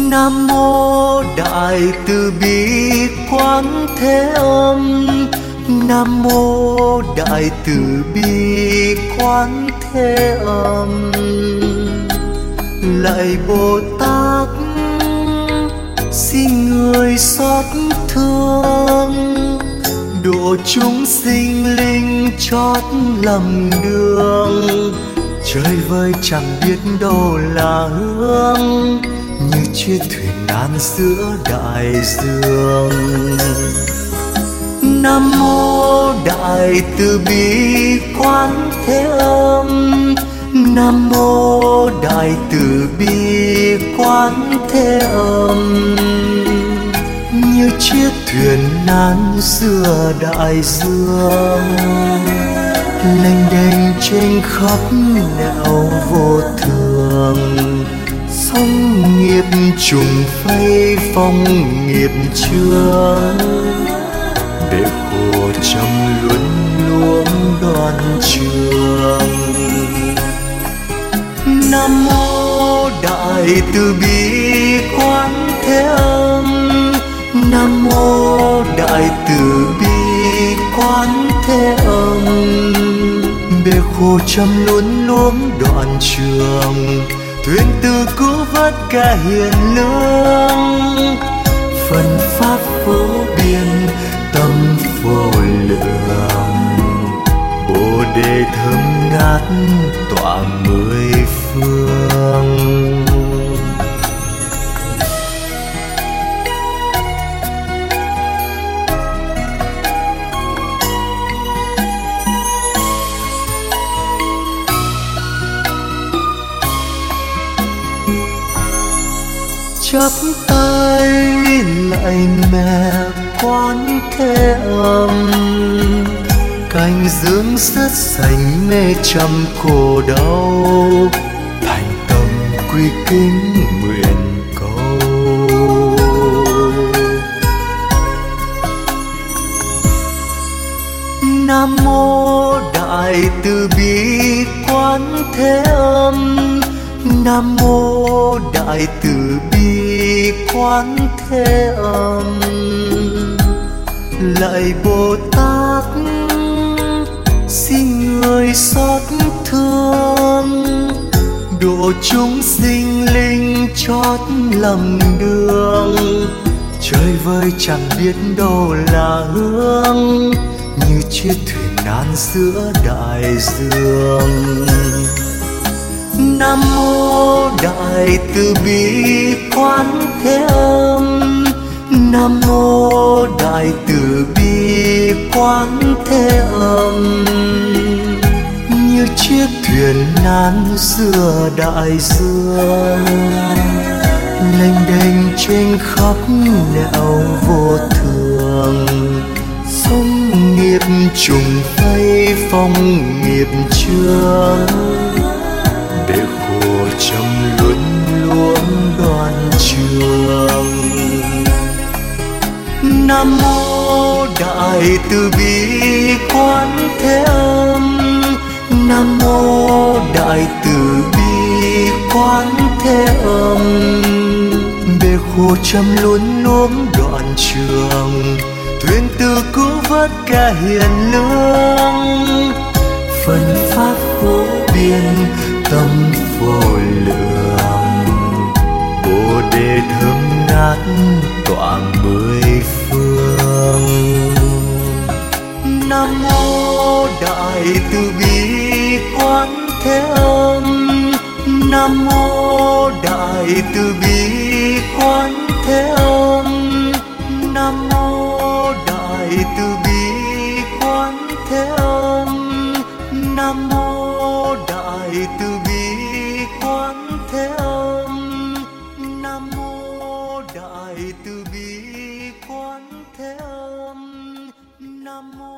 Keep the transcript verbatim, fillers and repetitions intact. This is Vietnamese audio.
Nam mô Đại Từ Bi Quán Thế Âm. Nam mô Đại Từ Bi Quán Thế Âm. Lạy Bồ Tát, xin người xót thương, độ chúng sinh linh chót lầm đường. Chơi vơi chẳng biết đâu là hướng, như chiếc thuyền nan giữa đại dương. Nam mô Đại Từ Bi Quán Thế Âm. Nam mô Đại Từ Bi Quán Thế Âm. Như chiếc thuyền nan giữa đại dương, lênh đênh trên khắp nẻo vô thường. Sóng nghiệp trùng phây phong nghiệp chướng, để khổ trong luân luống đoan trường. Nam mô Đại Từ Bi Quán Thế Âm. Nam mô Đại Từ Bi Quán Thế Âm. Bể khổ trăm luân luống đoạn trường, thuyền từ cứu vớt cả hiền lương. Phần pháp vô biên tâm vô lượng, Bồ Đề thơm ngát tọa mười phương. Chắp tay lạy mẹ Quán Thế Âm, cành dương rất xanh mê trăm khổ đau. Thành tâm quy kính nguyện cầu. Nam mô Đại Từ Bi Quán Thế Âm. Nam mô Đại Từ Bi Quán Thế Âm. Lạy Bồ Tát, xin người xót thương, độ chúng sinh linh chót lầm đường. Chơi vơi chẳng biết đâu là hướng, như chiếc thuyền nan giữa đại dương. Nam mô Đại Từ Bi Quán Thế Âm. Nam mô Đại Từ Bi Quán Thế Âm. Như chiếc thuyền nan giữa đại dương, lênh đênh trên khắp nẻo vô thường. Sóng nghiệp trùng phây phong nghiệp chướng, để khổ trong luân luống đoan trường. Nam mô Đại Từ Bi Quán Thế Âm. Nam mô Đại Từ Bi Quán Thế Âm. Bể khổ trăm luân luống đoạn trường, thuyền từ cứu vớt cả hiền lương. Phần pháp vô biên tâm vô lượng, Bồ Đề thơm ngát tọa mười phương. Nam mô Đại Từ Bi Quán Thế Âm. Nam mô Đại Từ Bi Quán Thế Âm. Nam mô Đại Từ Bi Quán Thế Âm. Nam mô Đại Từ Bi Quán Thế Âm. Nam mô Đại Từ Bi Quán Thế Âm. Nam mô